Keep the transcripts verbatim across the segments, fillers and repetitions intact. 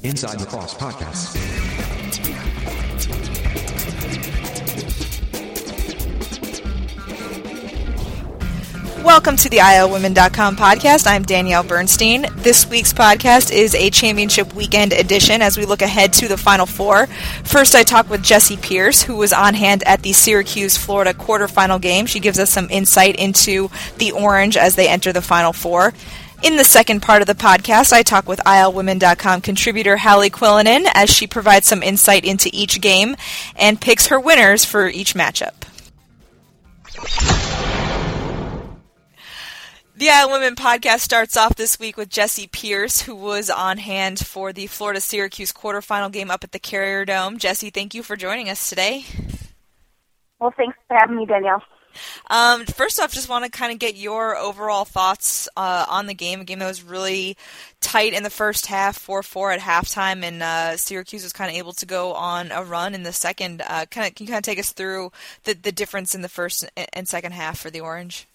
Inside Lacrosse Podcast. Welcome to the I L Women dot com podcast. I'm Danielle Bernstein. This week's podcast is a championship weekend edition as we look ahead to the Final Four. First, I talk with Jessie Pierce, who was on hand at the Syracuse-Florida quarterfinal game. She gives us some insight into the Orange as they enter the Final Four. In the second part of the podcast, I talk with I L Women dot com contributor Hallie Quillinan as she provides some insight into each game and picks her winners for each matchup. The I L Women podcast starts off this week with Jessie Pierce, who was on hand for the Florida-Syracuse quarterfinal game up at the Carrier Dome. Jessie, thank you for joining us today. Well, thanks for having me, Danielle. Um, first off, just want to kind of get your overall thoughts uh, on the game, a game that was really tight in the first half, four four at halftime, and uh, Syracuse was kind of able to go on a run in the second. Uh, kind of, can you kind of take us through the, the difference in the first and second half for the Orange?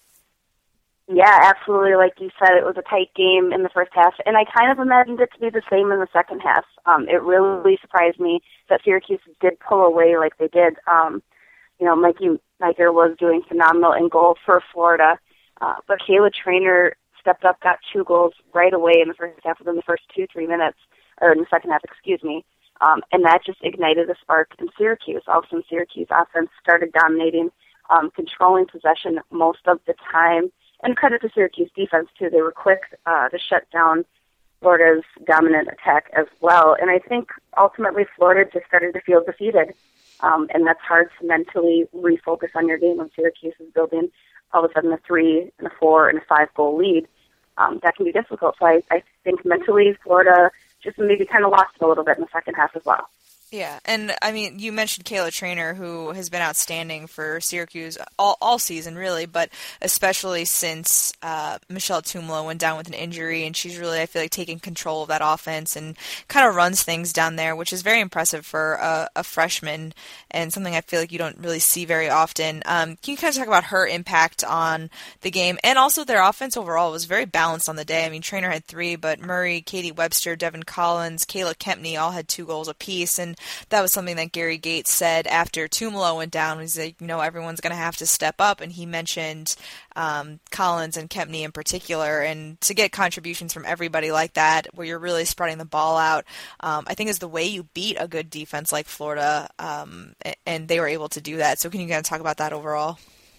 Yeah, absolutely. Like you said, it was a tight game in the first half, and I kind of imagined it to be the same in the second half. Um, it really surprised me that Syracuse did pull away like they did. Um, you know, Mikey Niker was doing phenomenal in goal for Florida, uh, but Kayla Trainer stepped up, got two goals right away in the first half, within the first two, three minutes, or in the second half, excuse me, um, and that just ignited a spark in Syracuse. All of a sudden, Syracuse offense started dominating, um, controlling possession most of the time. And credit to Syracuse defense, too. They were quick uh, to shut down Florida's dominant attack as well. And I think ultimately Florida just started to feel defeated. Um, and that's hard to mentally refocus on your game when Syracuse is building all of a sudden a three and a four and a five goal lead. Um, that can be difficult. So I, I think mentally Florida just maybe kind of lost a little bit in the second half as well. Yeah, and I mean, you mentioned Kayla Trainer, who has been outstanding for Syracuse all, all season, really, but especially since uh, Michelle Tumolo went down with an injury, and she's really, I feel like, taking control of that offense and kind of runs things down there, which is very impressive for a, a freshman and something I feel like you don't really see very often. Um, can you kind of talk about her impact on the game? And also their offense overall was very balanced on the day. I mean, Trainer had three, but Murray, Katie Webster, Devin Collins, Kayla Kempney all had two goals apiece, and that was something that Gary Gates said after Tumolo went down. He's like, you know, everyone's going to have to step up, and he mentioned um, Collins and Kempney in particular, and to get contributions from everybody like that, where you're really spreading the ball out, um, I think is the way you beat a good defense like Florida, um, and they were able to do that. So can you kind of talk about that overall?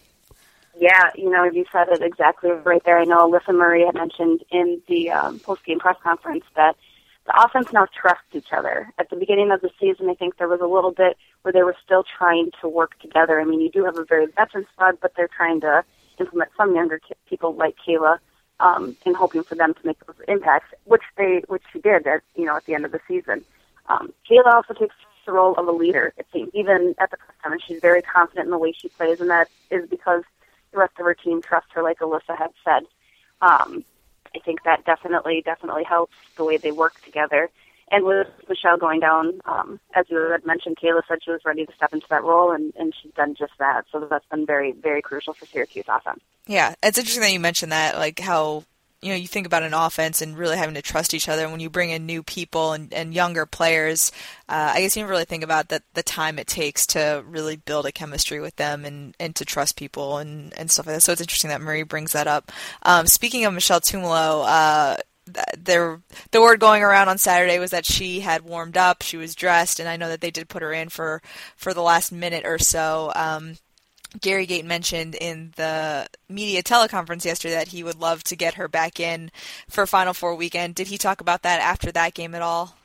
Yeah, you know, you said it exactly right there. I know Alyssa Murray had mentioned in the um, post-game press conference that the offense now trusts each other. At the beginning of the season, I think there was a little bit where they were still trying to work together. I mean, you do have a very veteran squad, but they're trying to implement some younger people like Kayla, um, and hoping for them to make those impacts, which they, which she did at, you know, at the end of the season. Um, Kayla also takes the role of a leader, it seems, even at the press time. She's very confident in the way she plays, and that is because the rest of her team trusts her, like Alyssa had said. Um, I think that definitely, definitely helps the way they work together. And with Michelle going down, um, as you had mentioned, Kayla said she was ready to step into that role, and, and she's done just that. So that's been very, very crucial for Syracuse offense. Yeah, it's interesting that you mentioned that, like how, you know, you think about an offense and really having to trust each other. When you bring in new people and, and younger players, uh, I guess you don't really think about that the time it takes to really build a chemistry with them and, and to trust people and, and stuff like that. So it's interesting that Marie brings that up. Um, speaking of Michelle Tumolo, uh, there, the word going around on Saturday was that she had warmed up, she was dressed, and I know that they did put her in for, for the last minute or so. Um, Gary Gate mentioned in the media teleconference yesterday that he would love to get her back in for Final Four weekend. Did he talk about that after that game at all?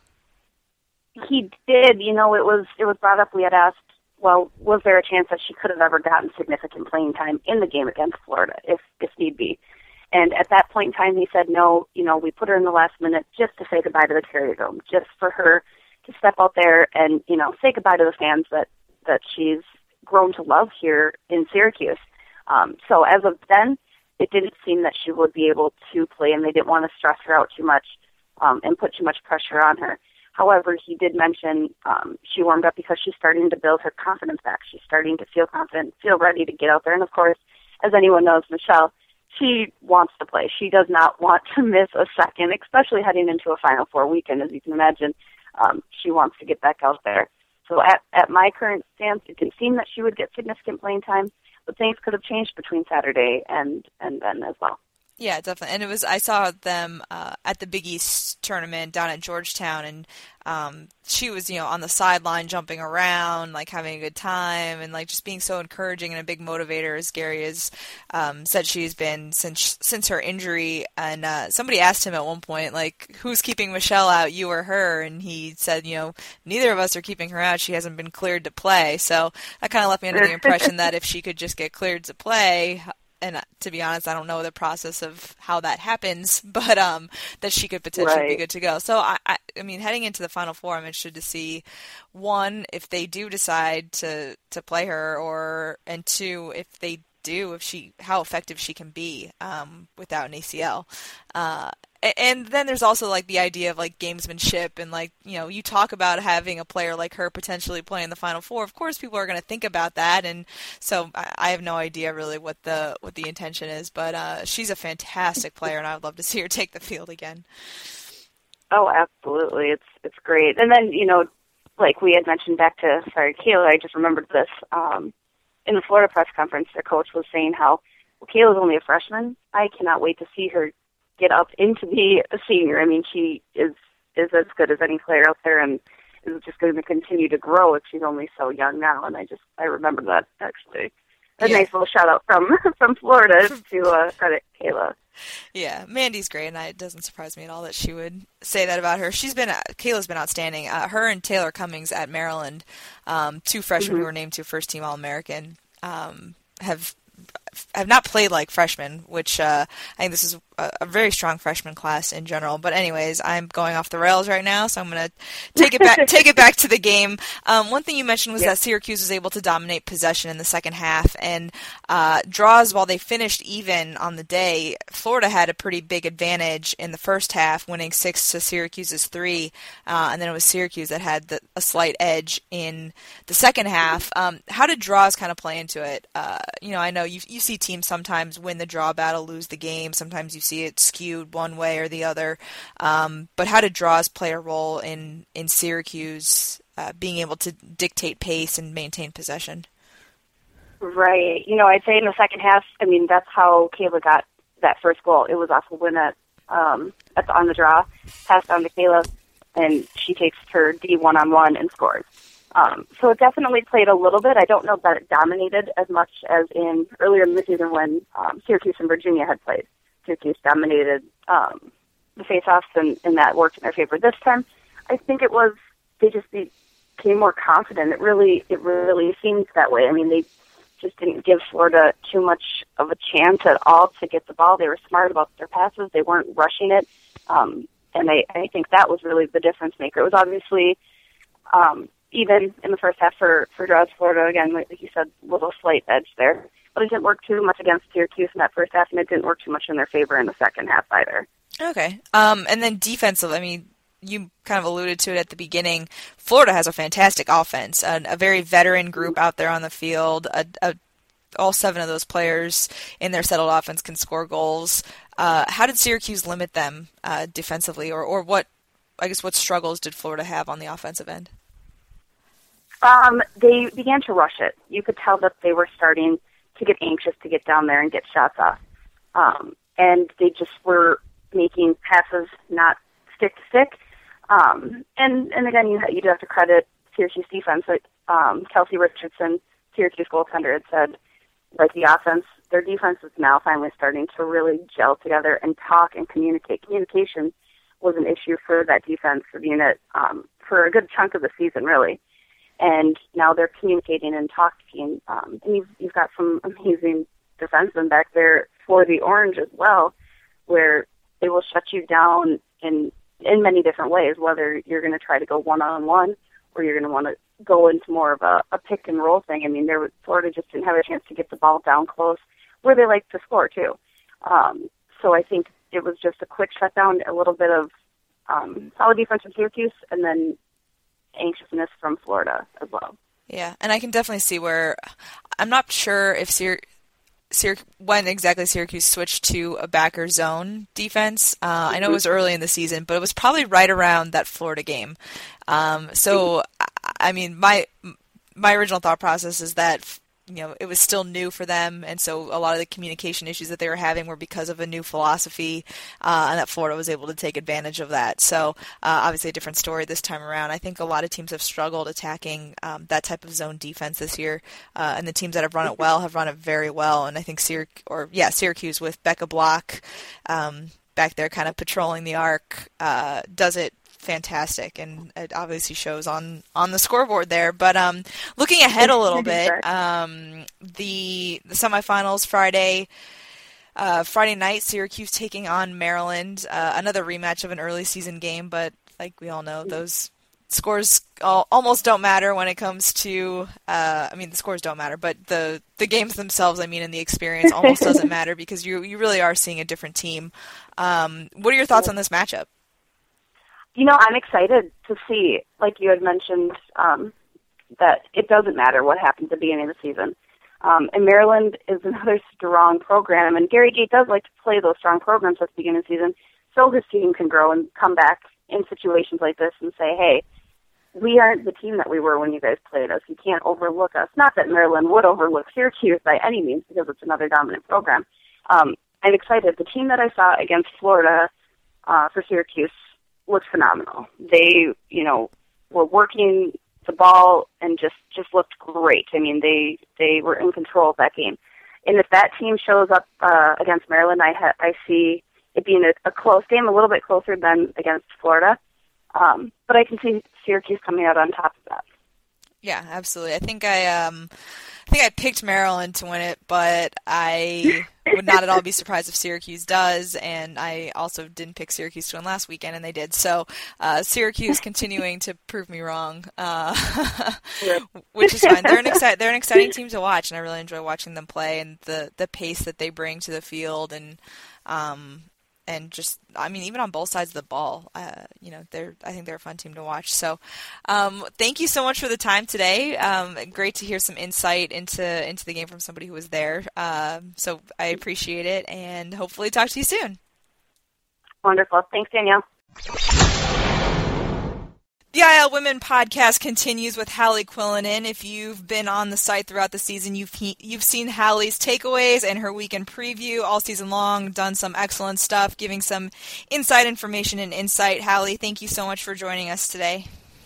He did. You know, it was it was brought up. We had asked, well, was there a chance that she could have ever gotten significant playing time in the game against Florida, if if need be? And at that point in time, he said, no, you know, we put her in the last minute just to say goodbye to the Carrier Dome, just for her to step out there and, you know, say goodbye to the fans that, that she's grown to love here in Syracuse. Um, so as of then, it didn't seem that she would be able to play, and they didn't want to stress her out too much um, and put too much pressure on her. However, he did mention um, she warmed up because she's starting to build her confidence back. She's starting to feel confident, feel ready to get out there. And, of course, as anyone knows, Michelle, she wants to play. She does not want to miss a second, especially heading into a Final Four weekend, as you can imagine. Um, she wants to get back out there. So at, at my current stance, it didn't seem that she would get significant playing time, but things could have changed between Saturday and, and then as well. Yeah, definitely. And it was I saw them uh, at the Big East tournament down at Georgetown, and um, she was, you know, on the sideline jumping around, like having a good time, and like just being so encouraging and a big motivator, as Gary has um, said she's been since since her injury. And uh, somebody asked him at one point, like, who's keeping Michelle out, you or her? And he said, you know, neither of us are keeping her out. She hasn't been cleared to play. So that kind of left me under the impression that if she could just get cleared to play, and to be honest, I don't know the process of how that happens, but um, that she could potentially right. be good to go. So, I, I, I mean, heading into the Final Four, I'm interested to see, one, if they do decide to, to play her, or and two, if they do, if she, how effective she can be um, without an A C L. Uh, and then there's also like the idea of like gamesmanship, and like, you know, you talk about having a player like her potentially playing the Final Four. Of course, people are going to think about that, and so I, I have no idea really what the what the intention is. But uh, she's a fantastic player, and I would love to see her take the field again. Oh, absolutely, it's it's great. And then, you know, like we had mentioned back to sorry, Kayla, I just remembered this um, in the Florida press conference. Their coach was saying how well, Kayla's only a freshman. I cannot wait to see her get up into be a senior. I mean, she is is as good as any player out there, and is just going to continue to grow if she's only so young now. And I just I remember that actually. A yeah. nice little shout out from from Florida to uh, credit Kayla. Yeah, Mandy's great, and it doesn't surprise me at all that she would say that about her. She's been Kayla's been outstanding. Uh, her and Taylor Cummings at Maryland, um, two freshmen mm-hmm. who were named to first team All American, um, have. have not played like freshmen, which uh, I think this is a, a very strong freshman class in general. But anyways, I'm going off the rails right now, so I'm going to take it back take it back to the game. Um, one thing you mentioned was yep. that Syracuse was able to dominate possession in the second half, and uh, draws while they finished even on the day. Florida had a pretty big advantage in the first half, winning six to Syracuse's three, uh, and then it was Syracuse that had the, a slight edge in the second half. Um, how did draws kind of play into it? Uh, you know, I know you you see teams sometimes win the draw battle, lose the game. Sometimes you see it skewed one way or the other. Um, but how did draws play a role in, in Syracuse uh, being able to dictate pace and maintain possession? Right. You know, I'd say in the second half, I mean, that's how Kayla got that first goal. It was off a win at, um, at the, on the draw, passed down to Kayla, and she takes her D one-on-one and scores. Um, so it definitely played a little bit. I don't know that it dominated as much as in earlier in the season when um, Syracuse and Virginia had played. Syracuse dominated um, the face-offs, and, and that worked in their favor. This time, I think it was they just became more confident. It really, it really seemed that way. I mean, they just didn't give Florida too much of a chance at all to get the ball. They were smart about their passes. They weren't rushing it, um, and I, I think that was really the difference maker. It was obviously um, even in the first half for, for Draws Florida, again, like you said, little slight edge there. But it didn't work too much against Syracuse in that first half, and it didn't work too much in their favor in the second half either. Okay. Um, and then defensive, I mean, you kind of alluded to it at the beginning. Florida has a fantastic offense, a, a very veteran group out there on the field. A, a, all seven of those players in their settled offense can score goals. Uh, how did Syracuse limit them uh, defensively, or, or what, I guess, what struggles did Florida have on the offensive end? Um, they began to rush it. You could tell that they were starting to get anxious to get down there and get shots off. Um, and they just were making passes not stick to stick. Um, and, and again, you, you do have to credit Syracuse defense. Like, um, Kelsey Richardson, Syracuse goaltender, had said, like the offense, their defense is now finally starting to really gel together and talk and communicate. Communication was an issue for that defensive unit um, for a good chunk of the season, really. And now they're communicating and talking. Um, and you've, you've got some amazing defensemen back there for the Orange as well, where they will shut you down in in many different ways, whether you're going to try to go one-on-one or you're going to want to go into more of a, a pick-and-roll thing. I mean, there was, Florida just didn't have a chance to get the ball down close, where they like to score, too. Um, so I think it was just a quick shutdown, a little bit of um, solid defense from Syracuse, and then anxiousness from Florida as well. Yeah, and I can definitely see where I'm not sure if Syr- Syrac- when exactly Syracuse switched to a backer zone defense. Uh, I know it was early in the season, but it was probably right around that Florida game. Um, so, I mean, my my original thought process is that, you know, it was still new for them, and so a lot of the communication issues that they were having were because of a new philosophy, uh, and that Florida was able to take advantage of that. So, uh, obviously a different story this time around. I think a lot of teams have struggled attacking um, that type of zone defense this year, uh, and the teams that have run it well have run it very well, and I think Syrac- or yeah, Syracuse with Becca Block um, back there kind of patrolling the arc uh, does it fantastic, and it obviously shows on on the scoreboard there. But um looking ahead a little bit, um the the semifinals Friday uh Friday night, Syracuse taking on Maryland, uh, another rematch of an early season game, but like we all know, those scores all, almost don't matter when it comes to uh I mean the scores don't matter, but the the games themselves, I mean, and the experience almost doesn't matter, because you you really are seeing a different team. Um what are your thoughts on this matchup? You know, I'm excited to see, like you had mentioned, um, that it doesn't matter what happens at the beginning of the season. Um, and Maryland is another strong program, and Gary Gait does like to play those strong programs at the beginning of the season so his team can grow and come back in situations like this and say, hey, we aren't the team that we were when you guys played us. You can't overlook us. Not that Maryland would overlook Syracuse by any means, because it's another dominant program. Um, I'm excited. The team that I saw against Florida uh, for Syracuse looked phenomenal. They, you know, were working the ball and just, just looked great. I mean, they they were in control of that game. And if that team shows up uh, against Maryland, I ha- I see it being a, a close game, a little bit closer than against Florida. Um, but I can see Syracuse coming out on top of that. Yeah, absolutely. I think I um, I think I picked Maryland to win it, but I would not at all be surprised if Syracuse does. And I also didn't pick Syracuse to win last weekend, and they did. So uh, Syracuse continuing to prove me wrong, uh, which is fine. They're an exci- they're an exciting team to watch, and I really enjoy watching them play and the the pace that they bring to the field, and um, and just, I mean, even on both sides of the ball, uh, you know, they're, I think they're a fun team to watch. So, um, thank you so much for the time today. Um, great to hear some insight into, into the game from somebody who was there. Um, so I appreciate it, and hopefully talk to you soon. Wonderful. Thanks, Danielle. The I L Women podcast continues with Hallie Quillinan. If you've been on the site throughout the season, you've he, you've seen Hallie's takeaways and her weekend preview all season long, done some excellent stuff, giving some inside information and insight. Hallie, thank you so much for joining us today.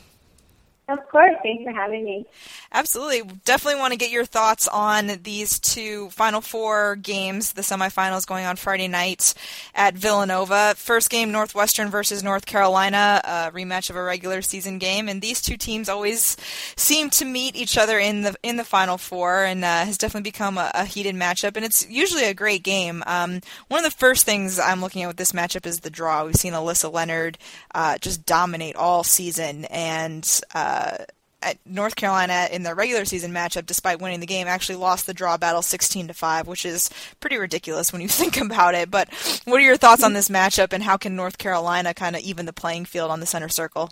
Of course. Thanks for having me. Absolutely. Definitely want to get your thoughts on these two Final Four games, the semifinals going on Friday night at Villanova. First game, Northwestern versus North Carolina, a rematch of a regular season game. And these two teams always seem to meet each other in the in the Final Four, and uh, has definitely become a, a heated matchup. And it's usually a great game. Um, one of the first things I'm looking at with this matchup is the draw. We've seen Alyssa Leonard uh, just dominate all season, and uh, Uh, at North Carolina in their regular season matchup, despite winning the game, actually lost the draw battle sixteen to five, which is pretty ridiculous when you think about it. But what are your thoughts on this matchup, and how can North Carolina kind of even the playing field on the center circle?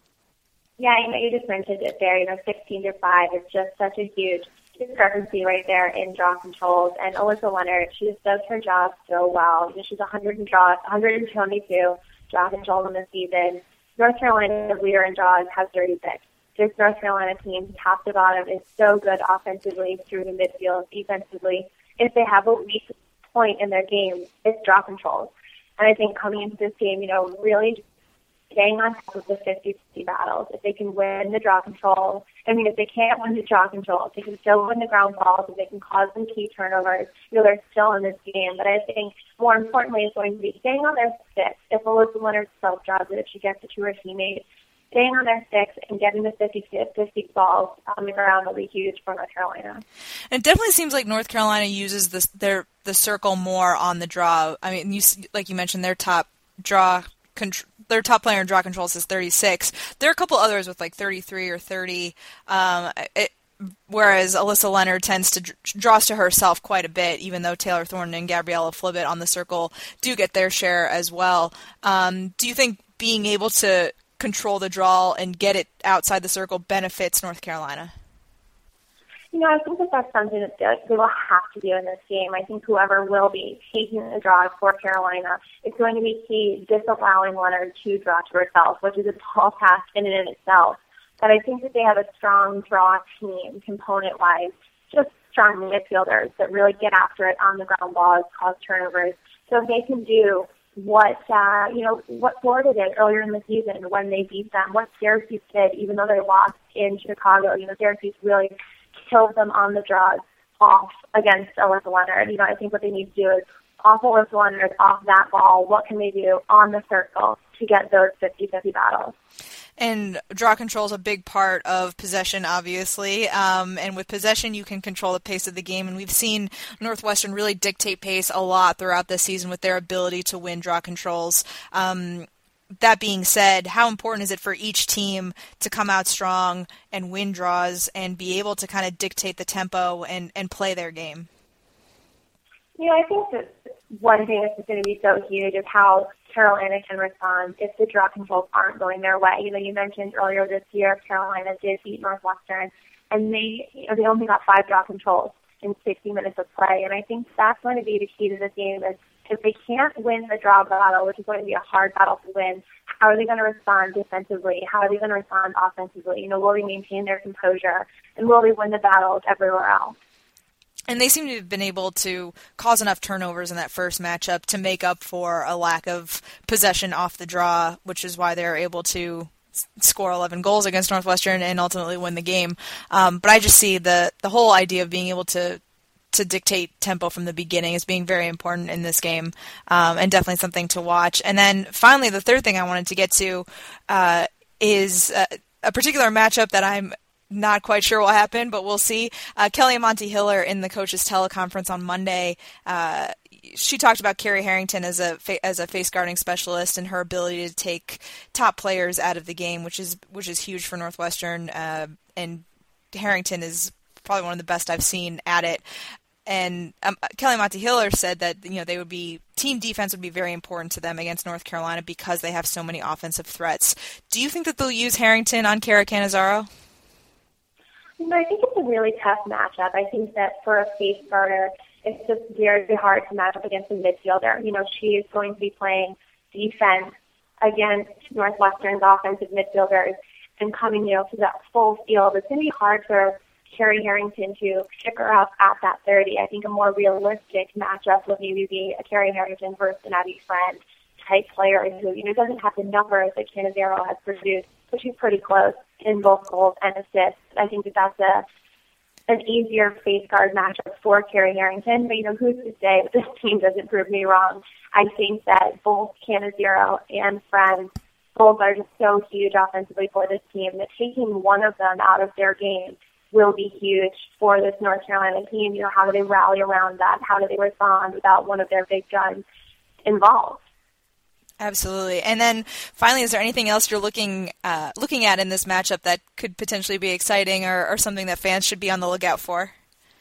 Yeah, you know, you just mentioned it there. You know, sixteen to five is just such a huge discrepancy right there in draw controls. And Alyssa Leonard, she just does her job so well. You know, she's one hundred and draw, one hundred twenty-two draw control in the season. North Carolina's leader in draws has thirty-six. This North Carolina team, top to bottom, is so good offensively through the midfield, defensively. If they have a weak point in their game, it's draw control. And I think coming into this game, you know, really staying on top of the fifty-fifty battles. If they can win the draw control, I mean, if they can't win the draw control, if they can still win the ground balls, if they can cause some key turnovers, you know, they're still in this game. But I think more importantly is going to be staying on their six. If Alyssa Leonard self-draws it, if she gets it to her teammates, staying on their six and getting the fifty-fifty balls on the ground will be huge for North Carolina. And it definitely seems like North Carolina uses this, their the circle more on the draw. I mean, you, like you mentioned, their top draw control. Their top player in draw controls is thirty-six. There are a couple others with like thirty-three or thirty, um, it, whereas Alyssa Leonard tends to draws to herself quite a bit, even though Taylor Thornton and Gabriella Flibbit on the circle do get their share as well. Um, do you think being able to control the draw and get it outside the circle benefits North Carolina? You know, I think that that's something that they will have to do in this game. I think whoever will be taking the draw for Carolina is going to be key, disallowing Leonard to draw to herself, which is a tall task in and in itself. But I think that they have a strong draw team, component-wise, just strong midfielders that really get after it on the ground balls, cause turnovers. So if they can do what, uh, you know, what Florida did earlier in the season when they beat them, what Syracuse did, even though they lost in Chicago, you know, Syracuse really killed them on the draws off against Alyssa Leonard. You know, I think what they need to do is off Alyssa Leonard, off that ball, what can they do on the circle to get those fifty-fifty battles? And draw control is a big part of possession, obviously. Um, and with possession, you can control the pace of the game. And we've seen Northwestern really dictate pace a lot throughout this season with their ability to win draw controls. Um, that being said, how important is it for each team to come out strong and win draws and be able to kind of dictate the tempo and, and play their game? You know, I think that one thing that's going to be so huge is how Carolina can respond if the draw controls aren't going their way. You know, you mentioned earlier this year Carolina did beat Northwestern, and they, you know, they only got five draw controls in sixty minutes of play. And I think that's going to be the key to this game is if they can't win the draw battle, which is going to be a hard battle to win, how are they going to respond defensively? How are they going to respond offensively? You know, will they maintain their composure? And will they win the battles everywhere else? And they seem to have been able to cause enough turnovers in that first matchup to make up for a lack of possession off the draw, which is why they're able to score eleven goals against Northwestern and ultimately win the game. Um, but I just see the, the whole idea of being able to to dictate tempo from the beginning as being very important in this game, um, and definitely something to watch. And then finally, the third thing I wanted to get to uh, is uh, a particular matchup that I'm not quite sure what happened, but we'll see. Uh, Kelly Monty-Hiller in the coach's teleconference on Monday, uh, she talked about Carrie Harrington as a fa- as a face guarding specialist and her ability to take top players out of the game, which is which is huge for Northwestern. Uh, and Harrington is probably one of the best I've seen at it. And um, Kelly Monty-Hiller said that, you know, they would be team defense would be very important to them against North Carolina because they have so many offensive threats. Do you think that they'll use Harrington on Kara Cannizzaro? You know, I think it's a really tough matchup. I think that for a face guarder, it's just very hard to match up against a midfielder. You know, she is going to be playing defense against Northwestern's offensive midfielders and coming, you know, to that full field. It's going to be hard for Carrie Harrington to pick her up at that thirty. I think a more realistic matchup would maybe be a Carrie Harrington versus an Abby Friend type player who, you know, doesn't have the numbers that Cannizzaro has produced, but she's pretty close in both goals and assists. I think that that's a an easier face guard matchup for Carrie Harrington. But, you know, who's to say that this team doesn't prove me wrong? I think that both Cannizzaro and Friend, both are just so huge offensively for this team that taking one of them out of their game will be huge for this North Carolina team. You know, how do they rally around that? How do they respond without one of their big guns involved? Absolutely. And then finally, is there anything else you're looking uh, looking at in this matchup that could potentially be exciting or, or something that fans should be on the lookout for?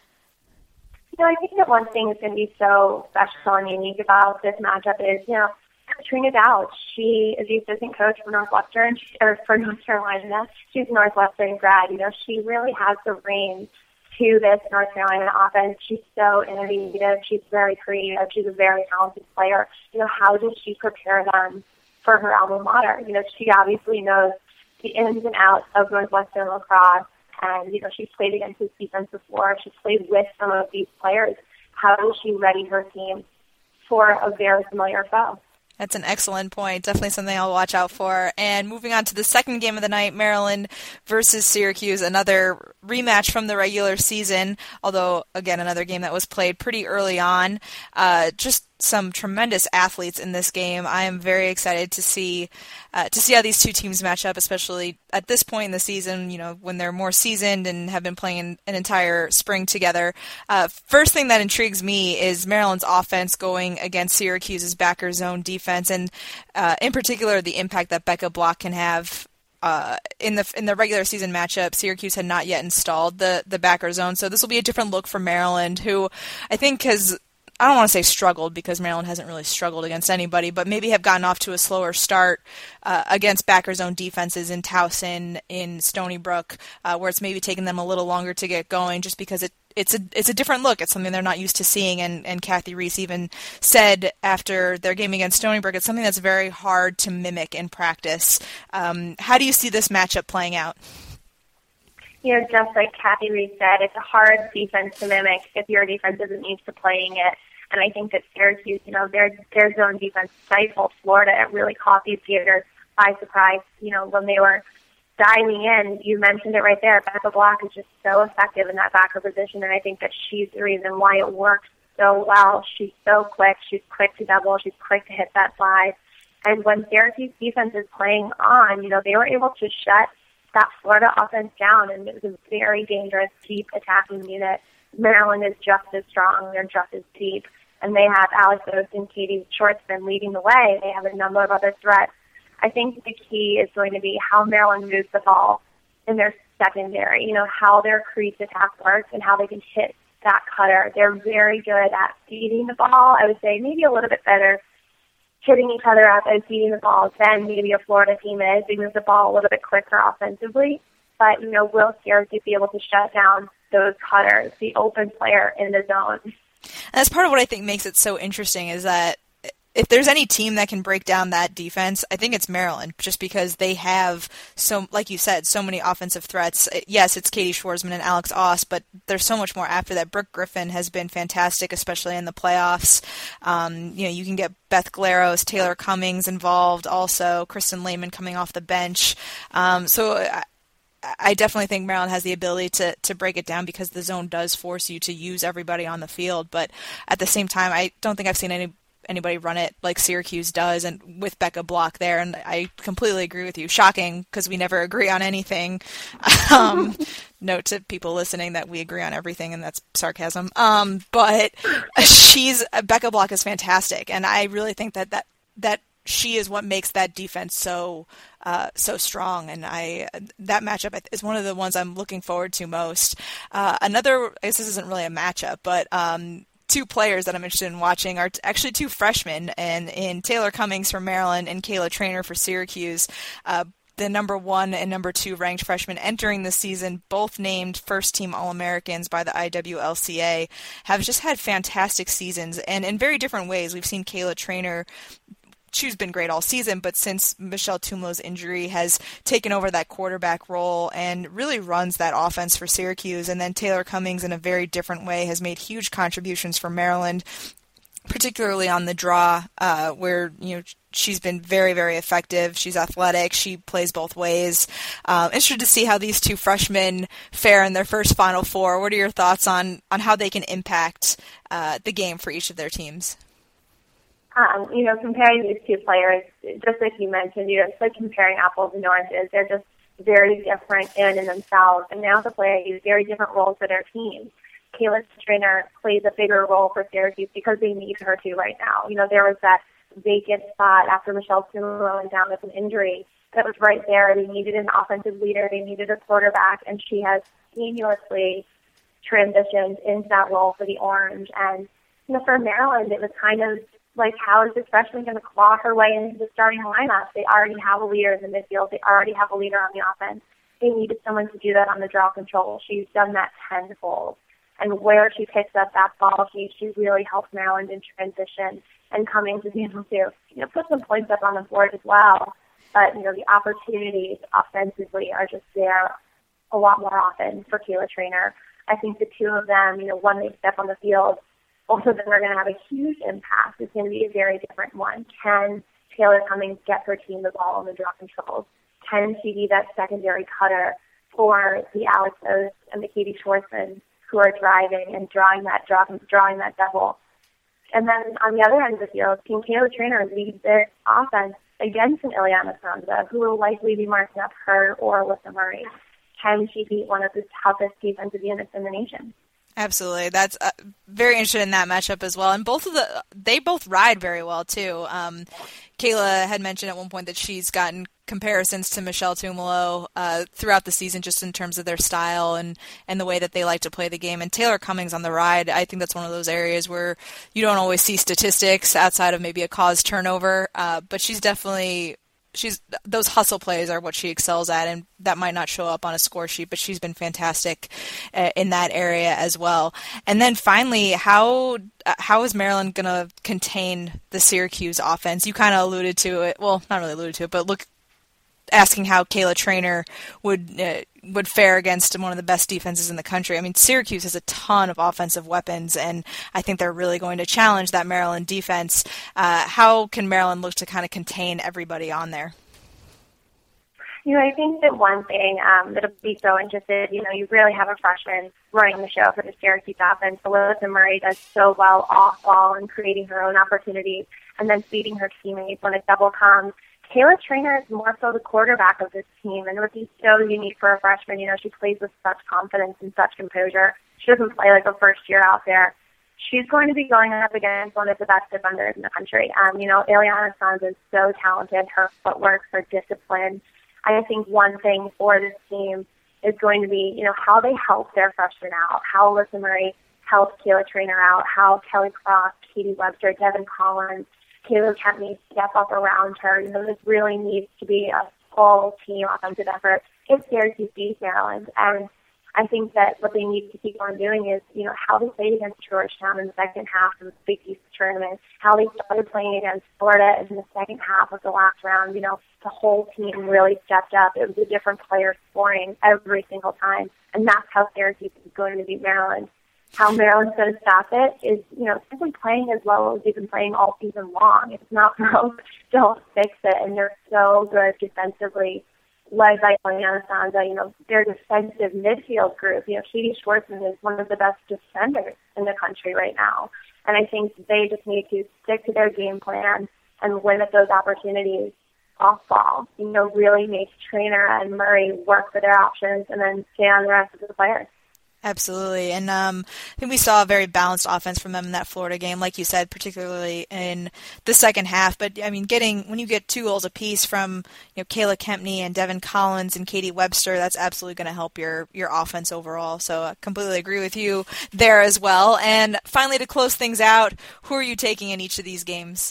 You know, I think that one thing that's going to be so special and unique about this matchup is, you know, Katrina Dowd. She is the assistant coach for Northwestern, or for North Carolina. She's a Northwestern grad. You know, she really has the reins to this North Carolina offense. She's so innovative. She's very creative. She's a very talented player. You know, how does she prepare them for her alma mater? You know, she obviously knows the ins and outs of Northwestern lacrosse, and, you know, she's played against this defense before. She's played with some of these players. How does she ready her team for a very familiar foe? That's an excellent point. Definitely something I'll watch out for. And moving on to the second game of the night, Maryland versus Syracuse, another rematch from the regular season, although, again, another game that was played pretty early on. Uh, just some tremendous athletes in this game. I am very excited to see uh, to see how these two teams match up, especially at this point in the season, you know, when they're more seasoned and have been playing an entire spring together. Uh, first thing that intrigues me is Maryland's offense going against Syracuse's backer zone defense, and uh, in particular the impact that Becca Block can have. Uh, in the in the regular season matchup, Syracuse had not yet installed the, the backer zone, so this will be a different look for Maryland, who I think has I don't want to say struggled because Maryland hasn't really struggled against anybody, but maybe have gotten off to a slower start uh, against backer zone defenses in Towson, in Stony Brook, uh, where it's maybe taken them a little longer to get going just because it It's a it's a different look. It's something they're not used to seeing, and, and Kathy Reese even said after their game against Stony Brook, it's something that's very hard to mimic in practice. Um, how do you see this matchup playing out? You know, just like Kathy Reese said, it's a hard defense to mimic if your defense isn't used to playing it. And I think that Syracuse, you know, their their zone defense stifled Florida. It really caught these Gators by surprise. You know, when they were diving in, you mentioned it right there. Becca Block is just so effective in that backer position, and I think that she's the reason why it works so well. She's so quick. She's quick to double. She's quick to hit that slide. And when Syracuse defense is playing on, you know, they were able to shut that Florida offense down, and it was a very dangerous, deep attacking unit. Maryland is just as strong. They're just as deep. And they have Alex Oates and Katie Schwartzman leading the way. They have a number of other threats. I think the key is going to be how Maryland moves the ball in their secondary, you know, how their crease attack works and how they can hit that cutter. They're very good at feeding the ball. I would say maybe a little bit better hitting each other up and feeding the ball than maybe a Florida team is. They move the ball a little bit quicker offensively. But, you know, will Syracuse be able to shut down those cutters, the open player in the zone? And that's part of what I think makes it so interesting is that if there's any team that can break down that defense, I think it's Maryland, just because they have, so, like you said, so many offensive threats. Yes, it's Katie Schwartzman and Alex Oss, but there's so much more after that. Brooke Griffin has been fantastic, especially in the playoffs. Um, you know, you can get Beth Glaros, Taylor Cummings involved also, Kristen Lehman coming off the bench. Um, so I, I definitely think Maryland has the ability to, to break it down because the zone does force you to use everybody on the field. But at the same time, I don't think I've seen any anybody run it like Syracuse does, and with Becca Block there, and I completely agree with you. Shocking, because we never agree on anything. Um, note to people listening that we agree on everything, and that's sarcasm. Um, but she's Becca Block is fantastic, and I really think that that, that she is what makes that defense so uh, so strong, and I that matchup is one of the ones I'm looking forward to most. Uh, another, I guess this isn't really a matchup, but um, two players that I'm interested in watching are actually two freshmen, and in Taylor Cummings for Maryland and Kayla Trainer for Syracuse. Uh, the number one and number two ranked freshmen entering the season, both named first-team All-Americans by the I W L C A, have just had fantastic seasons, and in very different ways. We've seen Kayla Trainer, she's been great all season, but since Michelle Tumlo's injury has taken over that quarterback role and really runs that offense for Syracuse. And then Taylor Cummings, in a very different way, has made huge contributions for Maryland, particularly on the draw, uh, where, you know, she's been very, very effective. She's athletic. She plays both ways. Um, interested to see how these two freshmen fare in their first Final Four. What are your thoughts on, on how they can impact uh, the game for each of their teams? Um, you know, comparing these two players, just like you mentioned, you know, it's like comparing apples and oranges. They're just very different in and themselves, and now the players use very different roles for their teams. Kayla Trainer plays a bigger role for Syracuse because they need her to right now. You know, there was that vacant spot after Michelle Tumlo went down with an injury that was right there. They needed an offensive leader. They needed a quarterback, and she has seamlessly transitioned into that role for the Orange. And, you know, for Maryland, it was kind of like, how is this freshman going to claw her way into the starting lineup? They already have a leader in the midfield. They already have a leader on the offense. They needed someone to do that on the draw control. She's done that tenfold. And where she picks up that ball, she, she really helps Maryland in transition and coming to be able to, you know, put some points up on the board as well. But, you know, the opportunities offensively are just there a lot more often for Kayla Trainer. I think the two of them, you know, when they step on the field, both of them are going to have a huge impact. It's going to be a very different one. Can Taylor Cummings get her team the ball on the draw controls? Can she be that secondary cutter for the Alex Oates and the Katie Schwartzman who are driving and drawing that draw, drawing that double? And then on the other end of the field, can Kayla Trainer lead their offense against an Ileana Sanza, who will likely be marking up her or Alyssa Murray? Can she beat one of the toughest defensive units in the nation? Absolutely. That's uh, very interested in that matchup as well. And both of the, they both ride very well too. Um, Kayla had mentioned at one point that she's gotten comparisons to Michelle Tumolo uh, throughout the season, just in terms of their style and, and the way that they like to play the game. And Taylor Cummings on the ride, I think that's one of those areas where you don't always see statistics outside of maybe a caused turnover, uh, but she's definitely she's those hustle plays are what she excels at, and that might not show up on a score sheet, but she's been fantastic uh, in that area as well. And then finally, how uh, how is Maryland going to contain the Syracuse offense? You kind of alluded to it. Well, not really alluded to it, but look, asking how Kayla Trainer would uh, would fare against one of the best defenses in the country. I mean, Syracuse has a ton of offensive weapons, and I think they're really going to challenge that Maryland defense. Uh, how can Maryland look to kind of contain everybody on there? You know, I think that one thing um, that'll be so interesting, you know, you really have a freshman running the show for the Syracuse offense. Alyssa Murray does so well off ball and creating her own opportunities and then feeding her teammates when a double comes. Kayla Trainer is more so the quarterback of this team, and which is so unique for a freshman. You know, she plays with such confidence and such composure. She doesn't play like a first year out there. She's going to be going up against one of the best defenders in the country. Um, you know, Ileana Sanz is so talented. Her footwork, her discipline. I think one thing for this team is going to be, you know, how they help their freshmen out, how Alyssa Murray helps Kayla Trainer out, how Kelly Cross, Katie Webster, Devin Collins, Kayla Kempney step up around her. You know, this really needs to be a full team offensive effort if Syracuse beats Maryland. And I think that what they need to keep on doing is, you know, how they played against Georgetown in the second half of the Big East tournament, how they started playing against Florida in the second half of the last round. You know, the whole team really stepped up. It was a different player scoring every single time. And that's how Syracuse is going to beat Maryland. How Maryland's going to stop it is, you know, simply playing as well as they've been playing all season long. If it's not broke, don't fix it. And they're so good defensively, led by Ileana Sanz. You know, their defensive midfield group. You know, Katie Schwartzman is one of the best defenders in the country right now. And I think they just need to stick to their game plan and limit those opportunities off ball. You know, really make Trainer and Murray work for their options and then stay on the rest of the players. Absolutely. And um, I think we saw a very balanced offense from them in that Florida game, like you said, particularly in the second half. But, I mean, getting when you get two goals apiece from, you know, Kayla Kempney and Devin Collins and Katie Webster, that's absolutely going to help your, your offense overall. So I completely agree with you there as well. And finally, to close things out, who are you taking in each of these games?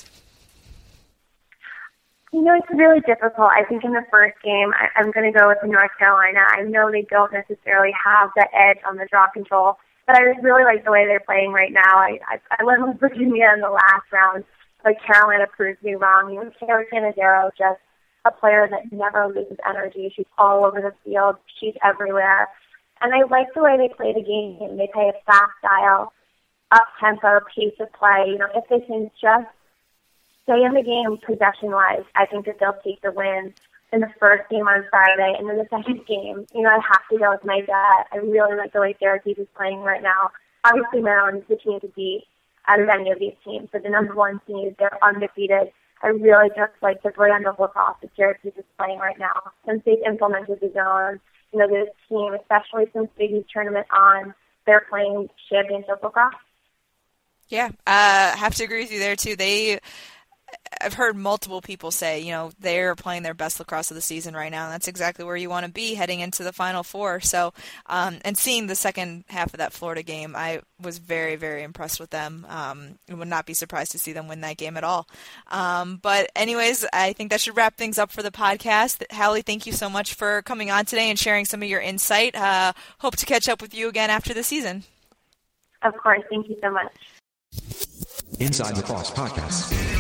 You know, it's really difficult. I think in the first game, I, I'm going to go with North Carolina. I know they don't necessarily have the edge on the draw control, but I really like the way they're playing right now. I I, I went with Virginia in the last round, but Carolina proved me wrong. You know, Kara Canadero, just a player that never loses energy. She's all over the field. She's everywhere. And I like the way they play the game. They play a fast style, up-tempo, pace of play. You know, if they can just stay in the game possession-wise, I think that they'll take the win in the first game on Friday. And then the second game, you know, I have to go with my gut. I really like the way Syracuse is playing right now. Obviously, Maryland is the team to beat out of any of these teams. But the number one seed, they're undefeated. I really just like the brand of lacrosse that Syracuse is playing right now. Since they've implemented the zone, you know, this team, especially since Big East tournament on, they're playing championship lacrosse. Yeah, I uh, have to agree with you there, too. They... I've heard multiple people say, you know, they're playing their best lacrosse of the season right now, and that's exactly where you want to be heading into the Final Four. So, um, and seeing the second half of that Florida game, I was very, very impressed with them. Um, I would not be surprised to see them win that game at all. Um, but anyways, I think that should wrap things up for the podcast. Hallie, thank you so much for coming on today and sharing some of your insight. Uh, hope to catch up with you again after the season. Of course. Thank you so much. Inside Lacrosse Podcast.